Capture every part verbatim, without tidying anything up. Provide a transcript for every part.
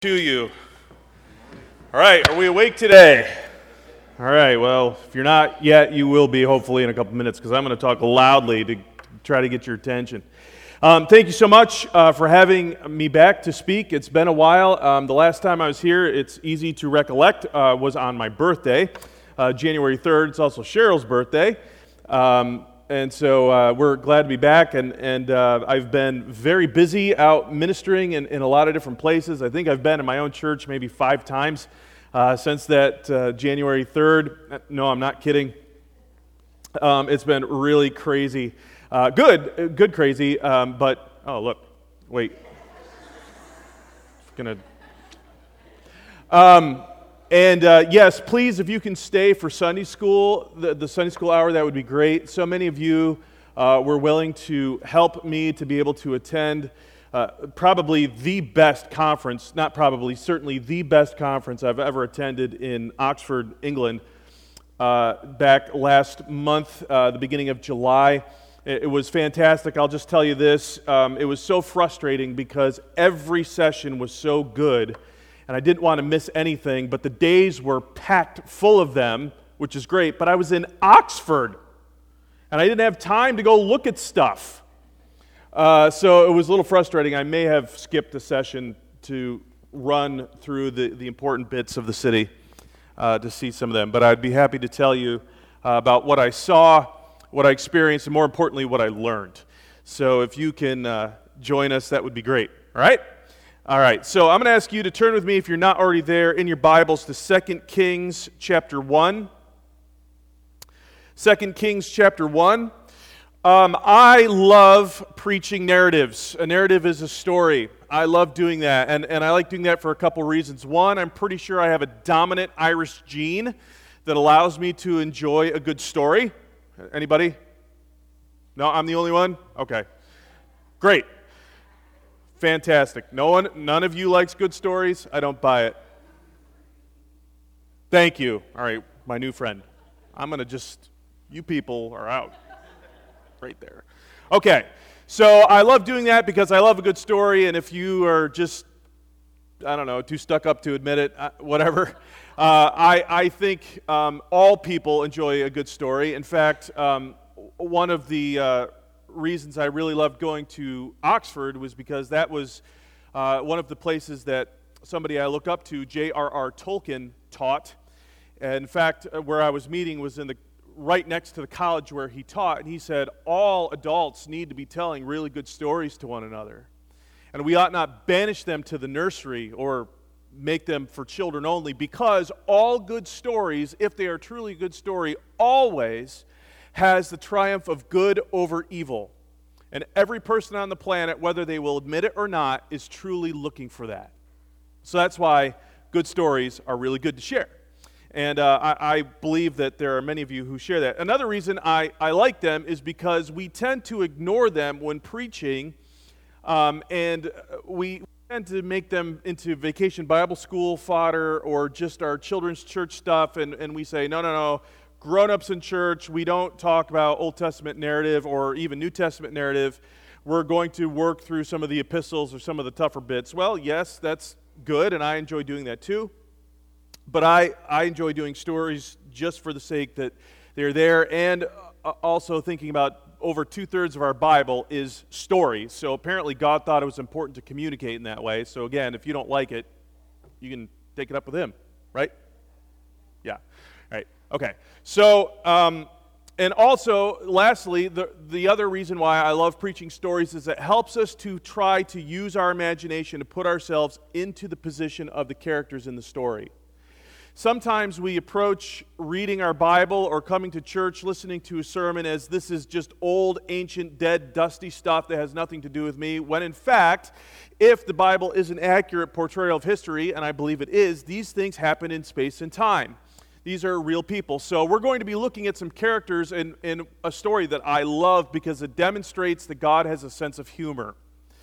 To you. All right, are we awake today? All right, well, if you're not yet, you will be hopefully in a couple minutes because I'm going to talk loudly to try to get your attention. Um, thank you so much uh, for having me back to speak. It's been a while. Um, the last time I was here, it's easy to recollect, uh, was on my birthday, uh, January third. It's also Cheryl's birthday. Um, And so uh, we're glad to be back, and, and uh, I've been very busy out ministering in, in a lot of different places. I think I've been in my own church maybe five times uh, since that uh, January third. No, I'm not kidding. Um, it's been really crazy. Uh, good, good crazy, um, but, oh, look, wait. It's gonna... Um, And uh, yes, please, if you can stay for Sunday school, the, the Sunday school hour, that would be great. So many of you uh, were willing to help me to be able to attend uh, probably the best conference, not probably, certainly the best conference I've ever attended in Oxford, England, uh, back last month, uh, the beginning of July. It, it was fantastic. I'll just tell you this. Um, it was so frustrating because every session was so good. And I didn't want to miss anything, but the days were packed full of them, which is great, but I was in Oxford, and I didn't have time to go look at stuff. Uh, so it was a little frustrating. I may have skipped a session to run through the, the important bits of the city uh, to see some of them, but I'd be happy to tell you uh, about what I saw, what I experienced, and more importantly, what I learned. So if you can uh, join us, that would be great. All right? All right, so I'm going to ask you to turn with me, if you're not already there, in your Bibles to Second Kings chapter one. Second Kings chapter one. Um, I love preaching narratives. A narrative is a story. I love doing that, and, and I like doing that for a couple reasons. One, I'm pretty sure I have a dominant Irish gene that allows me to enjoy a good story. Anybody? No, I'm the only one? Okay, great. Fantastic. No one, none of you likes good stories? I don't buy it. Thank you. All right, my new friend. I'm going to just, you people are out. Right there. Okay, so I love doing that because I love a good story, and if you are just, I don't know, too stuck up to admit it, whatever, uh, I, I think um, all people enjoy a good story. In fact, um, one of the... Uh, reasons I really loved going to Oxford was because that was uh, one of the places that somebody I look up to, J R R Tolkien, taught. And in fact, where I was meeting was in the right next to the college where he taught, and he said all adults need to be telling really good stories to one another. And we ought not banish them to the nursery or make them for children only, because all good stories, if they are truly a good story, always has the triumph of good over evil. And every person on the planet, whether they will admit it or not, is truly looking for that. So that's why good stories are really good to share. And uh, I, I believe that there are many of you who share that. Another reason I, I like them is because we tend to ignore them when preaching, um, and we tend to make them into vacation Bible school fodder or just our children's church stuff, and, and we say, no, no, no, grown-ups in church, we don't talk about Old Testament narrative or even New Testament narrative. We're going to work through some of the epistles or some of the tougher bits. Well, yes, that's good, and I enjoy doing that too. But I, I enjoy doing stories just for the sake that they're there, and also thinking about over two-thirds of our Bible is stories. So apparently God thought it was important to communicate in that way. So again, if you don't like it, you can take it up with him, right? Yeah. Right. Okay. So, um, and also, lastly, the, the other reason why I love preaching stories is it helps us to try to use our imagination to put ourselves into the position of the characters in the story. Sometimes we approach reading our Bible or coming to church, listening to a sermon as this is just old, ancient, dead, dusty stuff that has nothing to do with me, when in fact, if the Bible is an accurate portrayal of history, and I believe it is, these things happen in space and time. These are real people. So we're going to be looking at some characters in, in a story that I love because it demonstrates that God has a sense of humor.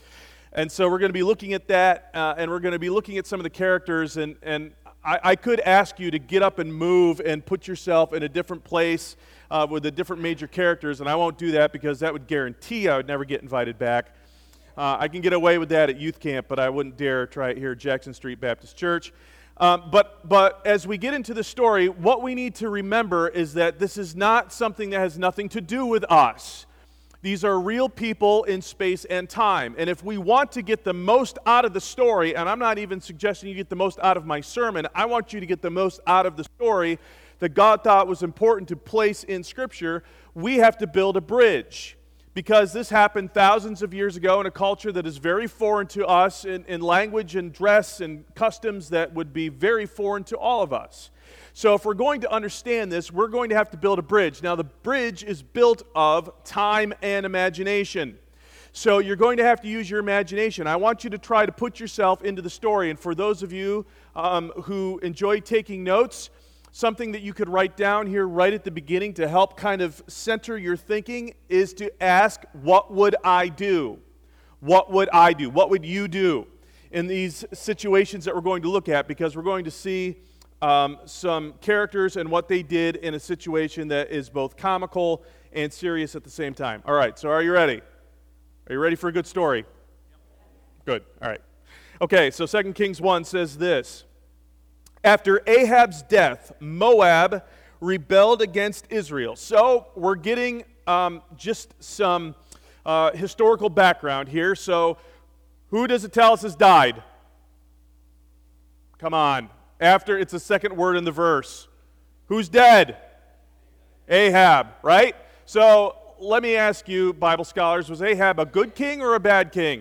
And so we're going to be looking at that, uh, and we're going to be looking at some of the characters, and, and I, I could ask you to get up and move and put yourself in a different place uh, with the different major characters, and I won't do that because that would guarantee I would never get invited back. Uh, I can get away with that at youth camp, but I wouldn't dare try it here at Jackson Street Baptist Church. Um, but, but as we get into the story, what we need to remember is that this is not something that has nothing to do with us. These are real people in space and time. And if we want to get the most out of the story, and I'm not even suggesting you get the most out of my sermon, I want you to get the most out of the story that God thought was important to place in Scripture, we have to build a bridge. Because this happened thousands of years ago in a culture that is very foreign to us, in, in language and dress and customs that would be very foreign to all of us. So if we're going to understand this, we're going to have to build a bridge. Now the bridge is built of time and imagination. So you're going to have to use your imagination. I want you to try to put yourself into the story. And for those of you um, who enjoy taking notes, something that you could write down here right at the beginning to help kind of center your thinking is to ask, what would I do? What would I do? What would you do in these situations that we're going to look at? Because we're going to see um, some characters and what they did in a situation that is both comical and serious at the same time. All right, so are you ready? Are you ready for a good story? Good, all right. Okay, so Second Kings one says this. After Ahab's death, Moab rebelled against Israel. So we're getting um, just some uh, historical background here. So who does it tell us has died? Come on. After, it's the second word in the verse. Who's dead? Ahab, right? So let me ask you, Bible scholars, was Ahab a good king or a bad king?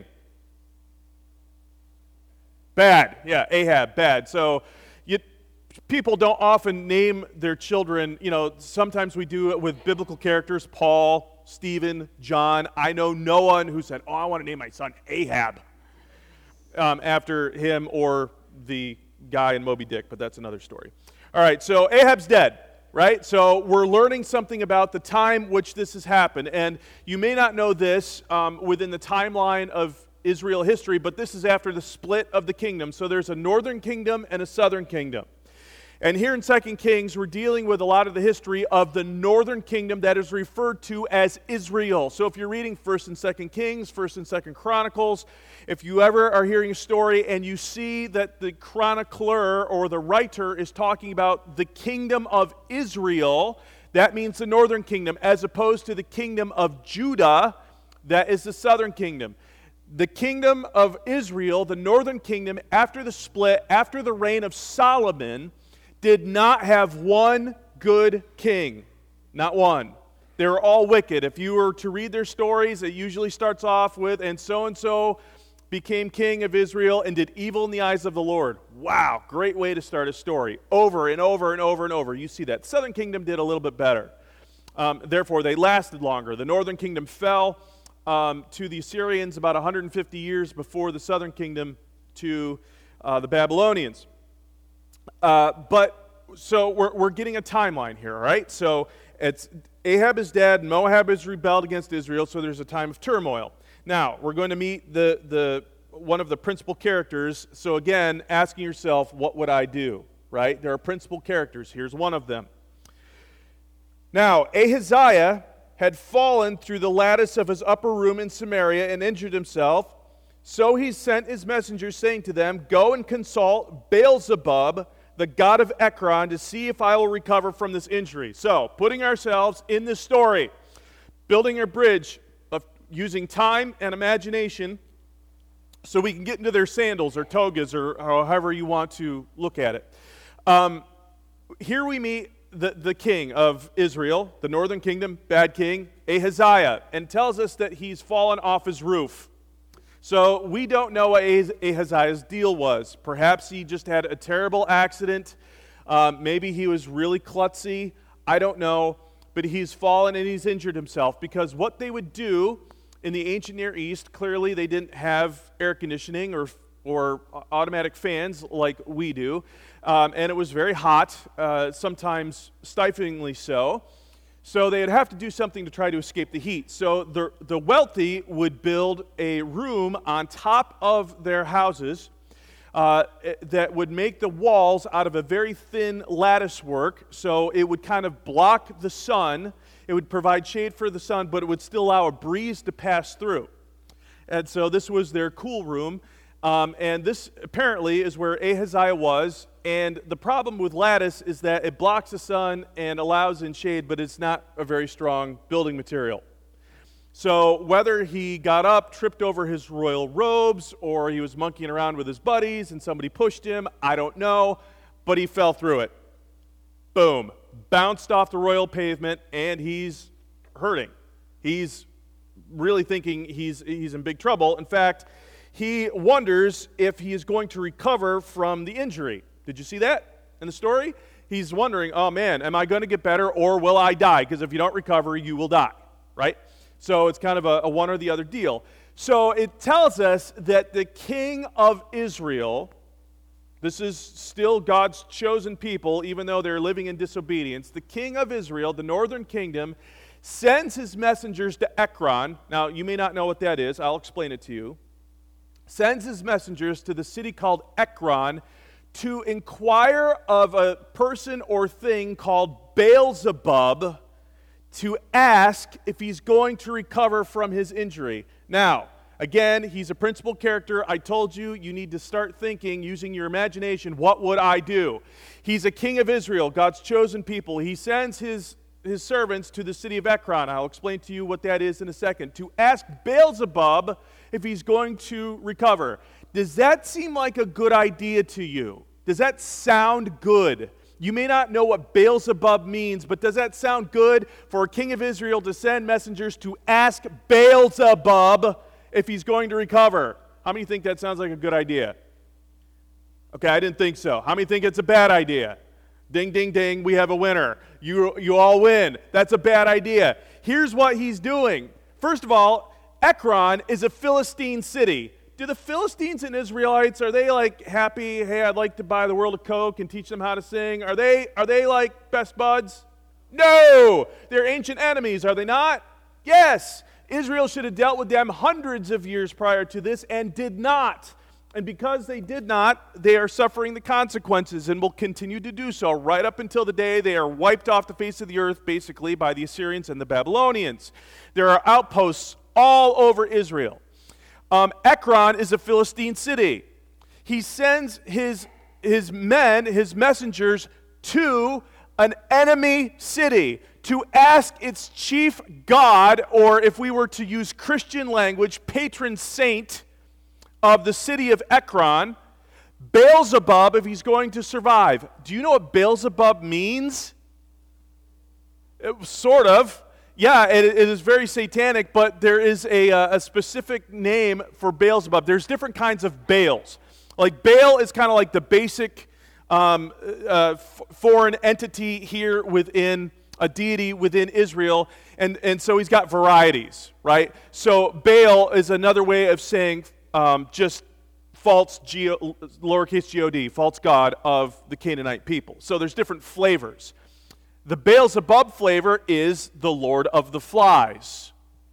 Bad. Yeah, Ahab, bad. So You, people don't often name their children, you know, sometimes we do it with biblical characters, Paul, Stephen, John. I know no one who said, oh, I want to name my son Ahab um, after him or the guy in Moby Dick, but that's another story. All right, so Ahab's dead, right? So we're learning something about the time which this has happened, and you may not know this um, within the timeline of Israel history, but this is after the split of the kingdom. So there's a northern kingdom and a southern kingdom. And here in Second Kings, we're dealing with a lot of the history of the northern kingdom that is referred to as Israel. So if you're reading First and Second Kings, First and Second Chronicles, if you ever are hearing a story and you see that the chronicler or the writer is talking about the kingdom of Israel, that means the northern kingdom, as opposed to the kingdom of Judah, that is the southern kingdom. The kingdom of Israel, the northern kingdom, after the split, after the reign of Solomon, did not have one good king. Not one. They were all wicked. If you were to read their stories, it usually starts off with, and so-and-so became king of Israel and did evil in the eyes of the Lord. Wow, great way to start a story. Over and over and over and over. You see that. Southern kingdom did a little bit better. Um, therefore, they lasted longer. The northern kingdom fell Um, to the Assyrians about one hundred fifty years before the southern kingdom to uh, the Babylonians. Uh, but, so we're, we're getting a timeline here, all right? So it's Ahab is dead, Moab has rebelled against Israel, so there's a time of turmoil. Now, we're going to meet the, the one of the principal characters. So again, asking yourself, what would I do, right? There are principal characters. Here's one of them. Now, Ahaziah had fallen through the lattice of his upper room in Samaria and injured himself. So he sent his messengers, saying to them, go and consult Beelzebub, the god of Ekron, to see if I will recover from this injury. So, putting ourselves in this story, building a bridge of using time and imagination so we can get into their sandals or togas or however you want to look at it. Um, here we meet The, the king of Israel, the northern kingdom, bad king, Ahaziah, and tells us that he's fallen off his roof. So we don't know what Ahaziah's deal was. Perhaps he just had a terrible accident. Um, maybe he was really klutzy. I don't know. But he's fallen and he's injured himself, because what they would do in the ancient Near East, clearly they didn't have air conditioning or or automatic fans like we do. Um, and it was very hot, uh, sometimes stiflingly so. So they'd have to do something to try to escape the heat. So the, the wealthy would build a room on top of their houses uh, that would make the walls out of a very thin lattice work. So it would kind of block the sun. It would provide shade for the sun, but it would still allow a breeze to pass through. And so this was their cool room. Um, and this apparently is where Ahaziah was. And the problem with lattice is that it blocks the sun and allows in shade, but it's not a very strong building material. So whether he got up, tripped over his royal robes, or he was monkeying around with his buddies and somebody pushed him, I don't know, but he fell through it. Boom. Bounced off the royal pavement, and he's hurting. He's really thinking he's, he's in big trouble. In fact, he wonders if he is going to recover from the injury. Did you see that in the story? He's wondering, oh man, am I going to get better or will I die? Because if you don't recover, you will die, right? So it's kind of a, a one or the other deal. So it tells us that the king of Israel, this is still God's chosen people, even though they're living in disobedience, the king of Israel, the northern kingdom, sends his messengers to Ekron. Now, you may not know what that is. I'll explain it to you. Sends his messengers to the city called Ekron to inquire of a person or thing called Beelzebub, to ask if he's going to recover from his injury. Now, again, he's a principal character. I told you, you need to start thinking, using your imagination, what would I do? He's a king of Israel, God's chosen people. He sends his, his servants to the city of Ekron. I'll explain to you what that is in a second. To ask Beelzebub if he's going to recover. Does that seem like a good idea to you? Does that sound good? You may not know what Beelzebub means, but does that sound good for a king of Israel to send messengers to ask Beelzebub if he's going to recover? How many think that sounds like a good idea? Okay, I didn't think so. How many think it's a bad idea? Ding, ding, ding, we have a winner. You, you all win. That's a bad idea. Here's what he's doing. First of all, Ekron is a Philistine city. Do the Philistines and Israelites, are they like happy, hey, I'd like to buy the world a Coke and teach them how to sing? Are they, are they like best buds? No! They're ancient enemies, are they not? Yes! Israel should have dealt with them hundreds of years prior to this and did not. And because they did not, they are suffering the consequences and will continue to do so right up until the day they are wiped off the face of the earth, basically, by the Assyrians and the Babylonians. There are outposts all over Israel. Um, Ekron is a Philistine city. He sends his, his men, his messengers, to an enemy city to ask its chief god, or if we were to use Christian language, patron saint of the city of Ekron, Beelzebub, if he's going to survive. Do you know what Beelzebub means? It, sort of. Yeah, it, it is very satanic, but there is a, uh, a specific name for Beelzebub. There's different kinds of Baals. Like Baal is kind of like the basic um, uh, f- foreign entity here within a deity within Israel, and, and so he's got varieties, right? So Baal is another way of saying um, just false, G- lowercase god, false god of the Canaanite people. So there's different flavors. The Beelzebub flavor is the Lord of the Flies.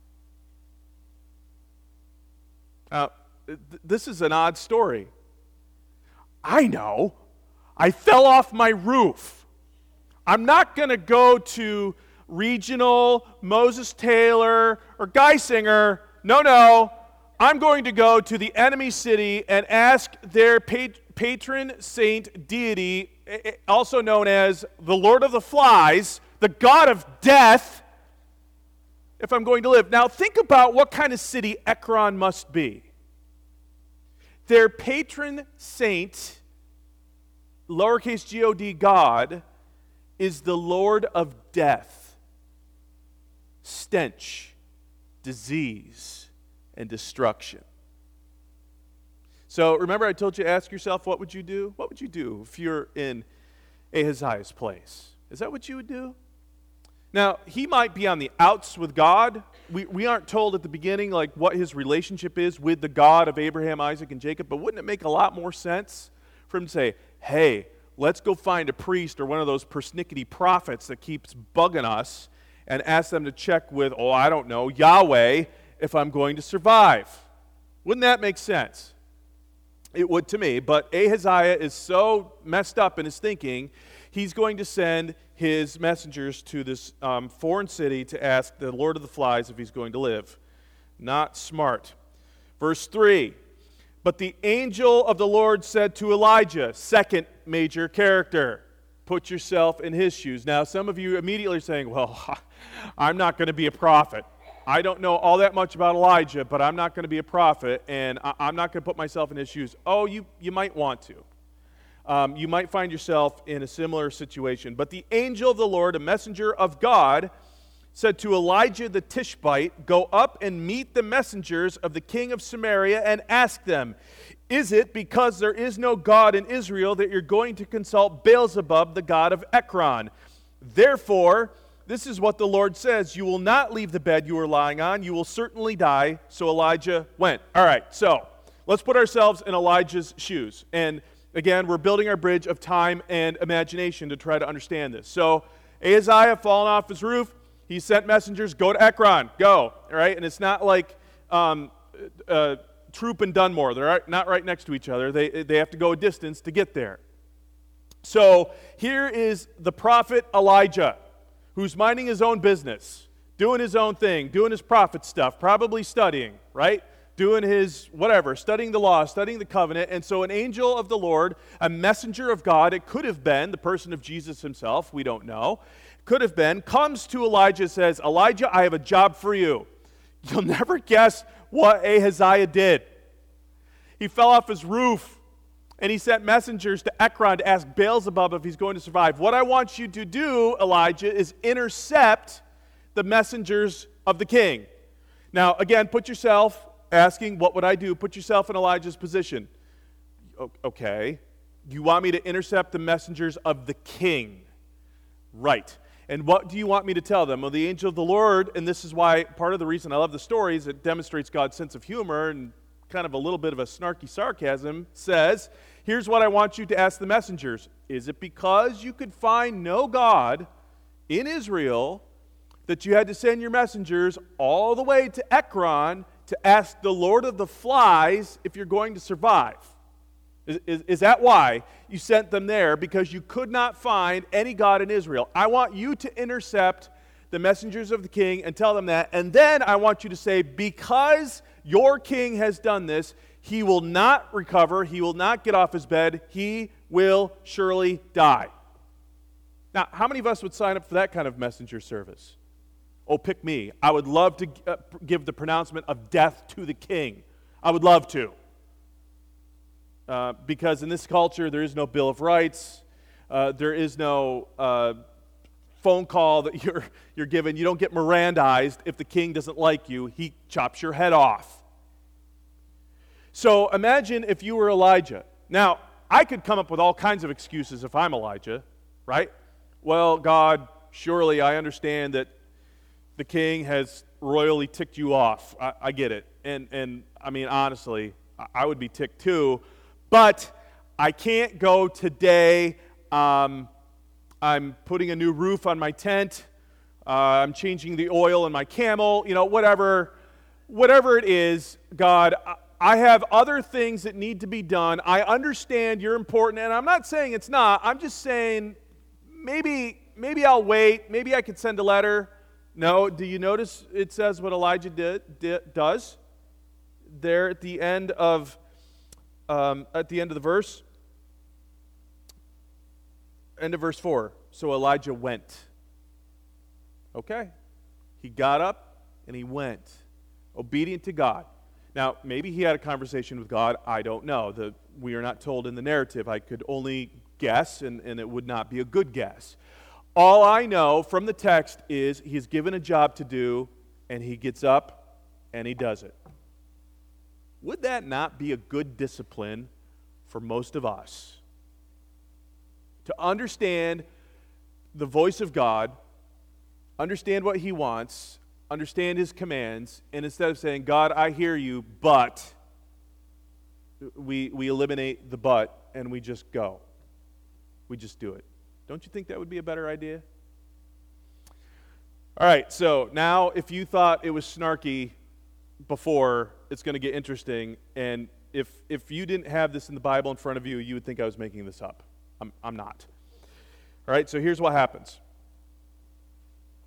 Now, th- this is an odd story. I know. I fell off my roof. I'm not going to go to Regional, Moses Taylor, or Geisinger. No, no. I'm going to go to the enemy city and ask their pat- patron saint deity, also known as the Lord of the Flies, the God of death, if I'm going to live. Now, think about what kind of city Ekron must be. Their patron saint, lowercase god, God, is the Lord of death, stench, disease, and destruction. So remember I told you to ask yourself, what would you do? What would you do if you're in Ahaziah's place? Is that what you would do? Now, he might be on the outs with God. We, we aren't told at the beginning like what his relationship is with the God of Abraham, Isaac, and Jacob, but wouldn't it make a lot more sense for him to say, hey, let's go find a priest or one of those persnickety prophets that keeps bugging us and ask them to check with, oh, I don't know, Yahweh, if I'm going to survive. Wouldn't that make sense? It would to me, but Ahaziah is so messed up in his thinking, he's going to send his messengers to this um, foreign city to ask the Lord of the Flies if he's going to live. Not smart. Verse three, but the angel of the Lord said to Elijah, second major character, put yourself in his shoes. Now, some of you immediately are saying, well, I'm not going to be a prophet. I don't know all that much about Elijah, but I'm not going to be a prophet, and I- I'm not going to put myself in his shoes. Oh, you, you might want to. Um, you might find yourself in a similar situation. But the angel of the Lord, a messenger of God, said to Elijah the Tishbite, go up and meet the messengers of the king of Samaria and ask them, is it because there is no God in Israel that you're going to consult Beelzebub, the god of Ekron? Therefore, this is what the Lord says, you will not leave the bed you are lying on, you will certainly die. So Elijah went. All right, so let's put ourselves in Elijah's shoes. And again, we're building our bridge of time and imagination to try to understand this. So Ahaziah fallen off his roof. He sent messengers, go to Ekron, go, all right? And it's not like um, uh, Troop and Dunmore. They're not right next to each other. They, they have to go a distance to get there. So here is the prophet Elijah, who's minding his own business, doing his own thing, doing his prophet stuff, probably studying, right? Doing his whatever, studying the law, studying the covenant. And so an angel of the Lord, a messenger of God, it could have been the person of Jesus himself, we don't know, could have been, comes to Elijah and says, Elijah, I have a job for you. You'll never guess what Ahaziah did. He fell off his roof, and he sent messengers to Ekron to ask Beelzebub if he's going to survive. What I want you to do, Elijah, is intercept the messengers of the king. Now, again, put yourself, asking, what would I do? Put yourself in Elijah's position. Okay. You want me to intercept the messengers of the king? Right. And what do you want me to tell them? Well, the angel of the Lord, and this is why part of the reason I love the story is it demonstrates God's sense of humor and kind of a little bit of a snarky sarcasm, says, here's what I want you to ask the messengers. Is it because you could find no God in Israel that you had to send your messengers all the way to Ekron to ask the Lord of the Flies if you're going to survive? Is, is, is that why you sent them there? Because you could not find any God in Israel. I want you to intercept the messengers of the king and tell them that. And then I want you to say, because your king has done this, he will not recover. He will not get off his bed. He will surely die. Now, how many of us would sign up for that kind of messenger service? Oh, pick me. I would love to uh, give the pronouncement of death to the king. I would love to. Uh, because in this culture, there is no Bill of Rights. Uh, there is no uh, phone call that you're, you're given. You don't get Mirandized if the king doesn't like you. He chops your head off. So imagine if you were Elijah. Now, I could come up with all kinds of excuses if I'm Elijah, right? Well, God, surely I understand that the king has royally ticked you off. I, I get it. And, and I mean, honestly, I, I would be ticked too. But I can't go today. Um, I'm putting a new roof on my tent. Uh, I'm changing the oil in my camel. You know, whatever, whatever it is, God, I have other things that need to be done. I understand you're important, and I'm not saying it's not. I'm just saying maybe, maybe I'll wait. Maybe I could send a letter. No, do you notice it says what Elijah did, did does there at the end of Um, at the end of the verse, end of verse four. So Elijah went. Okay. He got up and he went, obedient to God. Now, maybe he had a conversation with God. I don't know. The, we are not told in the narrative. I could only guess, and, and it would not be a good guess. All I know from the text is he's given a job to do, and he gets up and he does it. Would that not be a good discipline for most of us? To understand the voice of God, understand what he wants, understand his commands, and instead of saying, God, I hear you, but, we, we eliminate the but and we just go. We just do it. Don't you think that would be a better idea? All right, so now if you thought it was snarky before, it's going to get interesting, and if if you didn't have this in the Bible in front of you, you would think I was making this up. I'm, I'm not. All right, so here's what happens.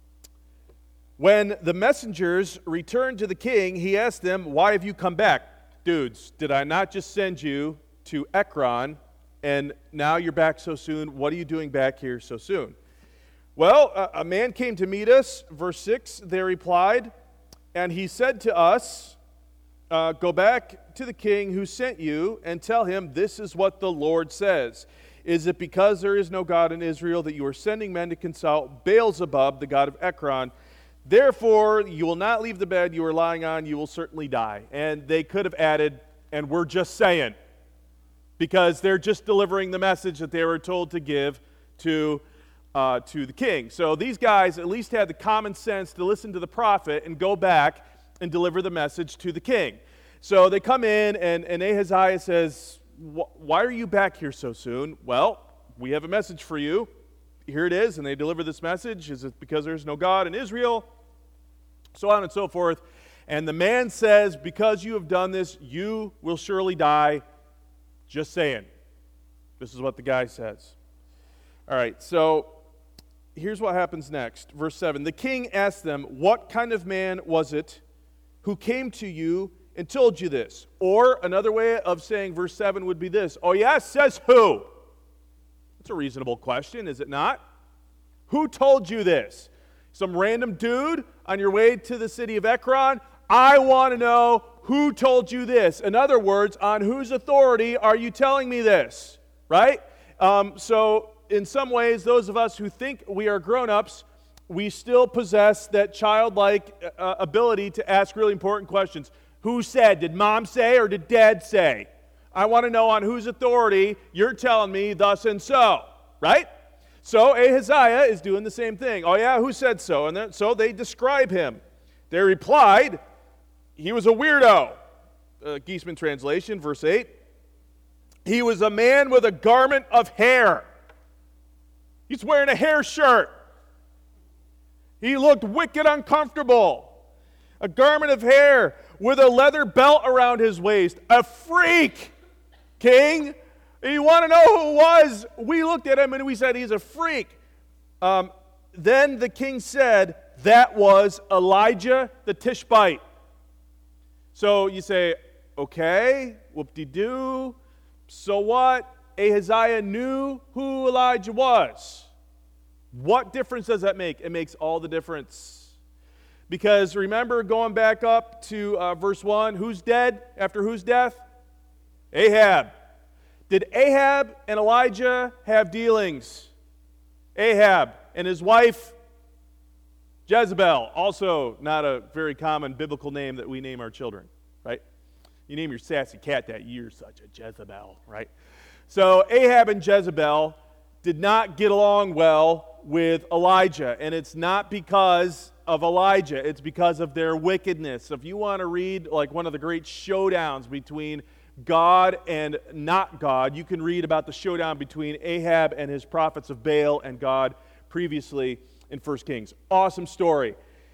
When the messengers returned to the king, he asked them, why have you come back? dudes, did I not just send you to Ekron, and now you're back so soon? What are you doing back here so soon? Well, a, a man came to meet us, verse six, they replied, and he said to us, uh, go back to the king who sent you and tell him, this is what the Lord says. Is it because there is no God in Israel that you are sending men to consult Beelzebub, the god of Ekron? Therefore, you will not leave the bed you are lying on, you will certainly die. And they could have added, and we're just saying, because they're just delivering the message that they were told to give to, uh, to the king. So these guys at least had the common sense to listen to the prophet and go back and deliver the message to the king. So they come in, and, and Ahaziah says, why are you back here so soon? Well, we have a message for you. Here it is, and they deliver this message. Is it because there's no God in Israel? So on and so forth. And the man says, because you have done this, you will surely die. Just saying. This is what the guy says. All right, so here's what happens next. Verse seven. The king asked them, what kind of man was it who came to you and told you this? Or another way of saying verse seven would be this. Oh yes, says who? That's a reasonable question, is it not? Who told you this? Some random dude on your way to the city of Ekron? I want to know who told you this. In other words, on whose authority are you telling me this? Right? Um, so in some ways, those of us who think we are grown-ups, we still possess that childlike uh, ability to ask really important questions. Who said? Did mom say or did dad say? I want to know on whose authority you're telling me thus and so, right? So Ahaziah is doing the same thing. Oh yeah, who said so? And then, so they describe him. They replied, he was a weirdo. Uh, Geisman translation, verse eight. He was a man with a garment of hair. He's wearing a hair shirt. He looked wicked uncomfortable. A garment of hair with a leather belt around his waist. A freak, king. You want to know who it was? We looked at him and we said he's a freak. Um, then the king said, that was Elijah the Tishbite. So you say, okay, whoop-de-doo. So what? Ahaziah knew who Elijah was. What difference does that make? It makes all the difference. Because remember, going back up to uh, verse one, who's dead after whose death? Ahab. Did Ahab and Elijah have dealings? Ahab and his wife, Jezebel. Also not a very common biblical name that we name our children, right? You name your sassy cat that, you're such a Jezebel, right? So Ahab and Jezebel did not get along well with Elijah, and it's not because of Elijah, it's because of their wickedness. If you want to read like one of the great showdowns between God and not God, you can read about the showdown between Ahab and his prophets of Baal and God previously in First Kings. Awesome story.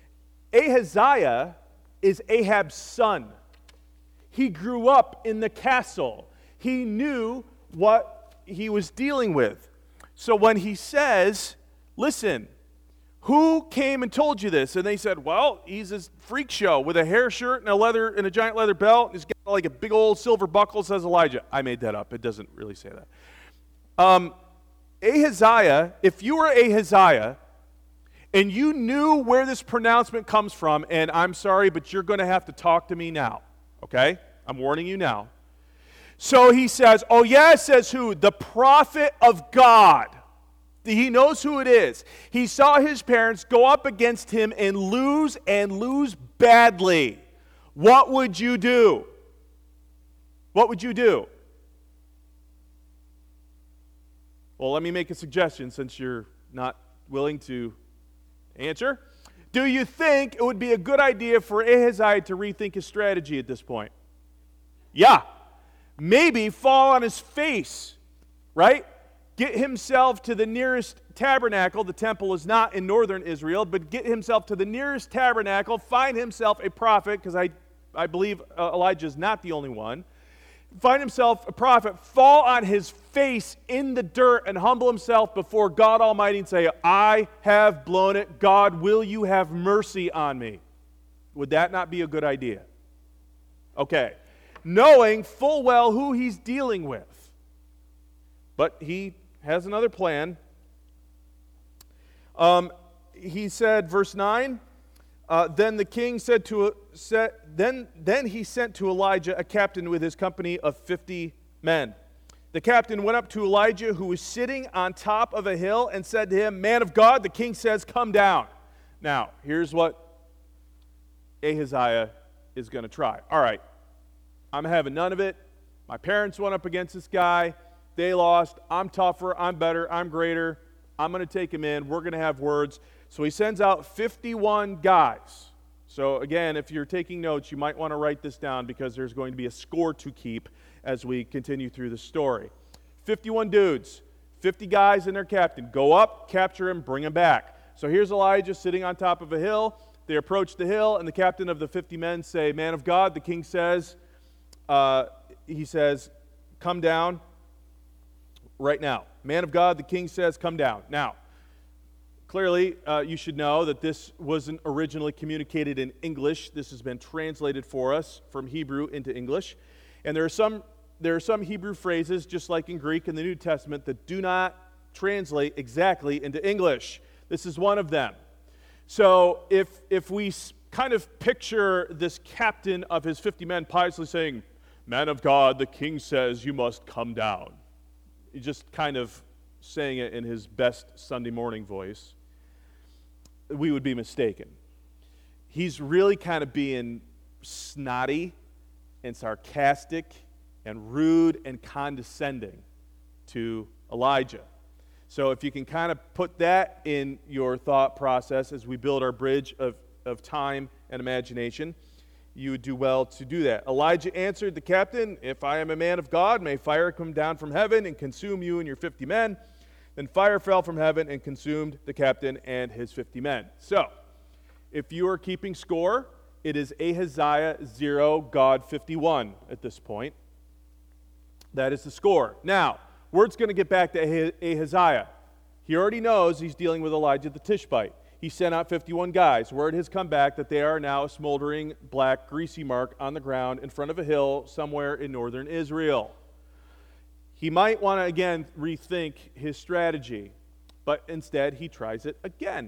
Ahaziah is Ahab's son. He grew up in the castle. He knew what he was dealing with. So when he says, listen, who came and told you this? And they said, well, he's this freak show with a hair shirt and a leather and a giant leather belt. He's got like a big old silver buckle, says Elijah. I made that up. It doesn't really say that. Um, Ahaziah, if you were Ahaziah and you knew where this pronouncement comes from, and I'm sorry, but you're going to have to talk to me now, okay? I'm warning you now. So he says, oh yeah, says who? The prophet of God. He knows who it is. He saw his parents go up against him and lose and lose badly. What would you do? What would you do? Well, let me make a suggestion since you're not willing to answer. Do you think it would be a good idea for Ahaziah to rethink his strategy at this point? Yeah. Maybe fall on his face, right? Get himself to the nearest tabernacle. The temple is not in northern Israel, but get himself to the nearest tabernacle, find himself a prophet, because I, I believe uh, Elijah is not the only one. Find himself a prophet, fall on his face in the dirt and humble himself before God Almighty and say, I have blown it. God, will you have mercy on me? Would that not be a good idea? Okay. knowing full well who he's dealing with. But he has another plan. Um, he said, verse nine, uh, then the king said to said, then then he sent to Elijah a captain with his company of fifty men. The captain went up to Elijah, who was sitting on top of a hill, and said to him, "Man of God, the king says, come down." Now, here's what Ahaziah is going to try. All right, I'm having none of it. My parents went up against this guy. They lost. I'm tougher. I'm better. I'm greater. I'm going to take him in. We're going to have words. So he sends out fifty-one guys. So again, if you're taking notes, you might want to write this down because there's going to be a score to keep as we continue through the story. fifty-one dudes, fifty guys and their captain. Go up, capture him, bring him back. So here's Elijah sitting on top of a hill. They approach the hill, and the captain of the fifty men say, "Man of God," the king says, uh, he says, "come down right now." "Man of God," the king says, "come down." Now, clearly, uh, you should know that this wasn't originally communicated in English. This has been translated for us from Hebrew into English. And there are some there are some Hebrew phrases, just like in Greek in the New Testament, that do not translate exactly into English. This is one of them. So if if we kind of picture this captain of his fifty men piously saying, "Man of God, the king says you must come down," he's just kind of saying it in his best Sunday morning voice, we would be mistaken. He's really kind of being snotty and sarcastic and rude and condescending to Elijah. So if you can kind of put that in your thought process as we build our bridge of, of time and imagination, you would do well to do that. Elijah answered the captain, "If I am a man of God, may fire come down from heaven and consume you and your fifty men." Then fire fell from heaven and consumed the captain and his fifty men. So, if you are keeping score, it is Ahaziah zero, God fifty-one at this point. That is the score. Now, word's going to get back to Ahaziah. He already knows he's dealing with Elijah the Tishbite. He sent out fifty-one guys. Word has come back that they are now a smoldering, black, greasy mark on the ground in front of a hill somewhere in northern Israel. He might want to, again, rethink his strategy, but instead he tries it again.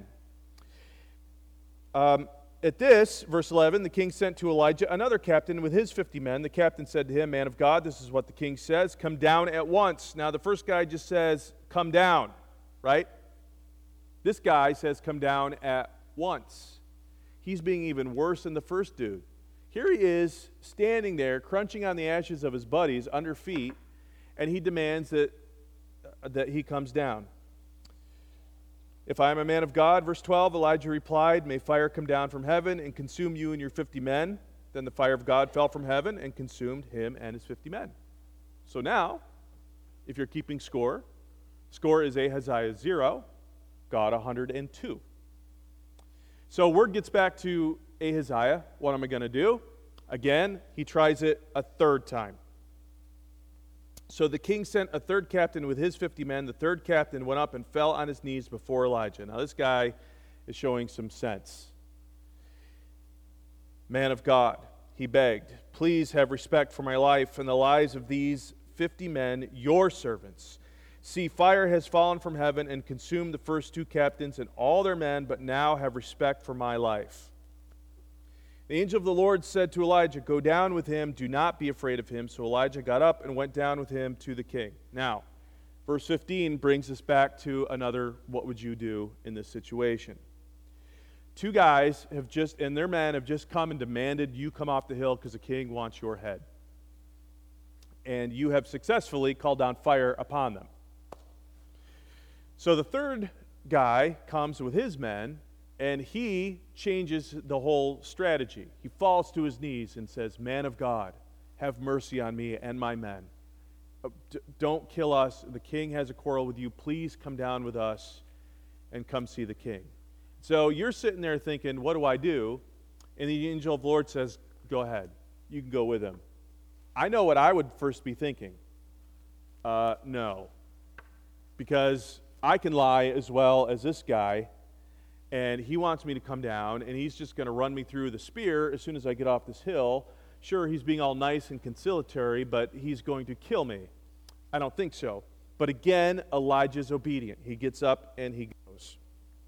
Um, at this, verse eleven, the king sent to Elijah another captain with his fifty men. The captain said to him, "Man of God, this is what the king says. Come down at once." Now, the first guy just says, "Come down," right? This guy says, "Come down at once." He's being even worse than the first dude. Here he is, standing there, crunching on the ashes of his buddies under feet, and he demands that, uh, that he comes down. "If I am a man of God," verse twelve, Elijah replied, "may fire come down from heaven and consume you and your fifty men." Then the fire of God fell from heaven and consumed him and his fifty men. So now, if you're keeping score, score is Ahaziah zero, God one hundred two. So word gets back to Ahaziah. What am I going to do? Again, he tries it a third time. So the king sent a third captain with his fifty men. The third captain went up and fell on his knees before Elijah. Now this guy is showing some sense. "Man of God," he begged, "please have respect for my life and the lives of these fifty men, your servants. See, fire has fallen from heaven and consumed the first two captains and all their men, but now have respect for my life." The angel of the Lord said to Elijah, "Go down with him, do not be afraid of him." So Elijah got up and went down with him to the king. Now, verse fifteen brings us back to another, what would you do in this situation? Two guys have just, and their men have just come and demanded you come off the hill because the king wants your head. And you have successfully called down fire upon them. So the third guy comes with his men, and he changes the whole strategy. He falls to his knees and says, "Man of God, have mercy on me and my men. D- don't kill us. The king has a quarrel with you. Please come down with us and come see the king." So you're sitting there thinking, what do I do? And the angel of the Lord says, "Go ahead. You can go with him." I know what I would first be thinking. Uh, no. Because I can lie as well as this guy, and he wants me to come down, and he's just going to run me through the spear as soon as I get off this hill, sure, he's being all nice and conciliatory, but he's going to kill me. I don't think so. But again, Elijah's obedient. He gets up and he goes.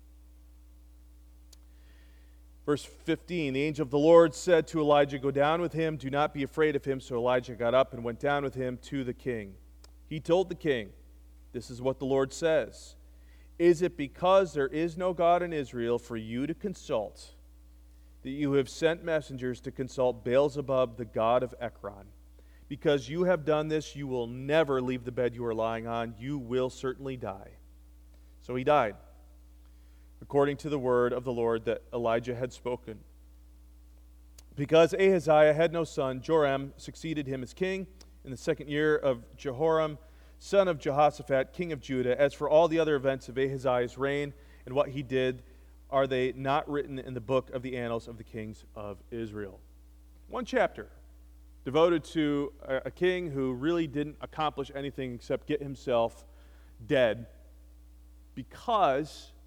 Verse fifteen, the angel of the Lord said to Elijah, go down with him, do not be afraid of him. So Elijah got up and went down with him to the king. He told the king, this is what the Lord says. Is it because there is no God in Israel for you to consult, that you have sent messengers to consult Beelzebub, the god of Ekron? Because you have done this, you will never leave the bed you are lying on. You will certainly die. So he died, according to the word of the Lord that Elijah had spoken. Because Ahaziah had no son, Joram succeeded him as king in the second year of Jehoram, son of Jehoshaphat, king of Judah. As for all the other events of Ahaziah's reign and what he did, are they not written in the book of the annals of the kings of Israel? One chapter devoted to a, a king who really didn't accomplish anything except get himself dead because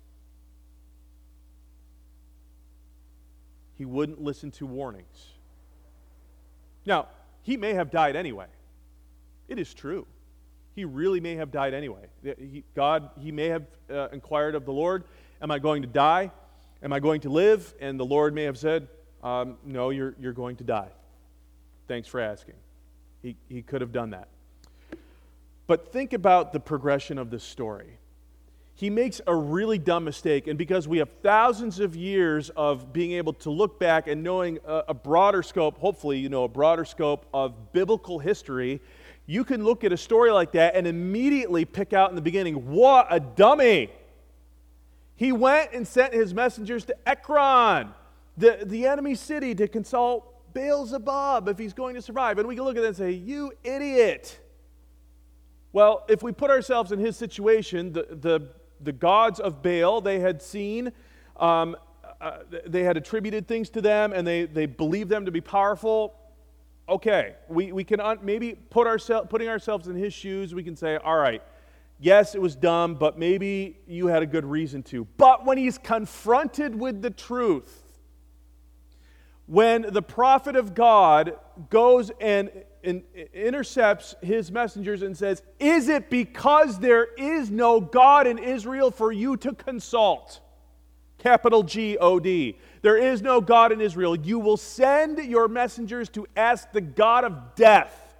he wouldn't listen to warnings. Now, he may have died anyway. It is true. He really may have died anyway. He, God, he may have uh, inquired of the Lord, am I going to die? Am I going to live? And the Lord may have said, um, no, you're, you're going to die. Thanks for asking. He, he could have done that. But think about the progression of this story. He makes a really dumb mistake, and because we have thousands of years of being able to look back and knowing a, a broader scope, hopefully you know a broader scope of biblical history, you can look at a story like that and immediately pick out in the beginning, what a dummy! He went and sent his messengers to Ekron, the, the enemy city, to consult Beelzebub if he's going to survive. And we can look at that and say, you idiot! Well, if we put ourselves in his situation, the, the, the gods of Baal, they had seen, um, uh, they had attributed things to them, and they, they believed them to be powerful. Okay, we, we can un- maybe put ourselves, putting ourselves in his shoes, we can say, all right, yes, it was dumb, but maybe you had a good reason to. But when he's confronted with the truth, when the prophet of God goes and, and intercepts his messengers and says, is it because there is no God in Israel for you to consult? Capital G O D. There is no God in Israel. You will send your messengers to ask the God of death.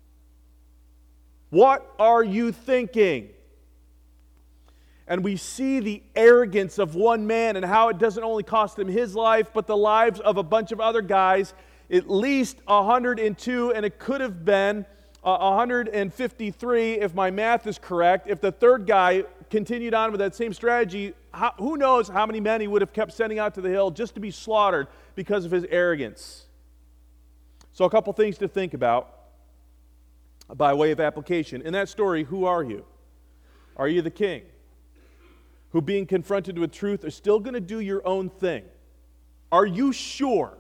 What are you thinking? And we see the arrogance of one man and how it doesn't only cost him his life, but the lives of a bunch of other guys, at least one hundred two, and it could have been uh, one hundred fifty-three if my math is correct. If the third guy continued on with that same strategy, how, who knows how many men he would have kept sending out to the hill just to be slaughtered because of his arrogance. So a couple things to think about by way of application. In that story, who are you? Are you the king who, being confronted with truth, are still going to do your own thing? Are you sure?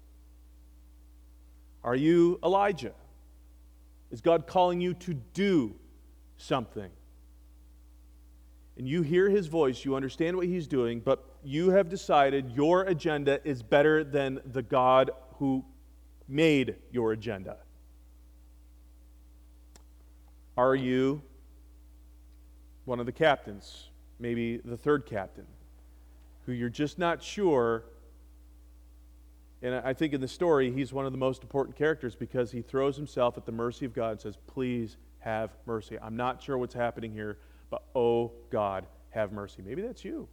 Are you Elijah? Is God calling you to do something? And you hear his voice, you understand what he's doing, but you have decided your agenda is better than the God who made your agenda. Are you one of the captains, maybe the third captain, who you're just not sure? And I think in the story, he's one of the most important characters because he throws himself at the mercy of God and says, please have mercy. I'm not sure what's happening here, but oh God, have mercy. Maybe that's you.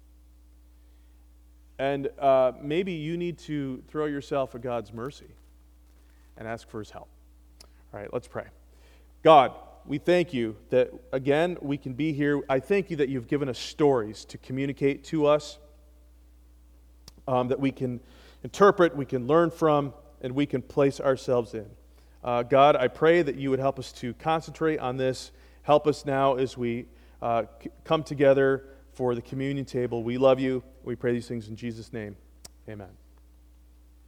And uh, maybe you need to throw yourself at God's mercy and ask for his help. All right, let's pray. God, we thank you that, again, we can be here. I thank you that you've given us stories to communicate to us, um, that we can interpret, we can learn from, and we can place ourselves in. Uh, God, I pray that you would help us to concentrate on this. Help us now as we uh, c- come together for the communion table. We love you. We pray these things in Jesus' name. Amen.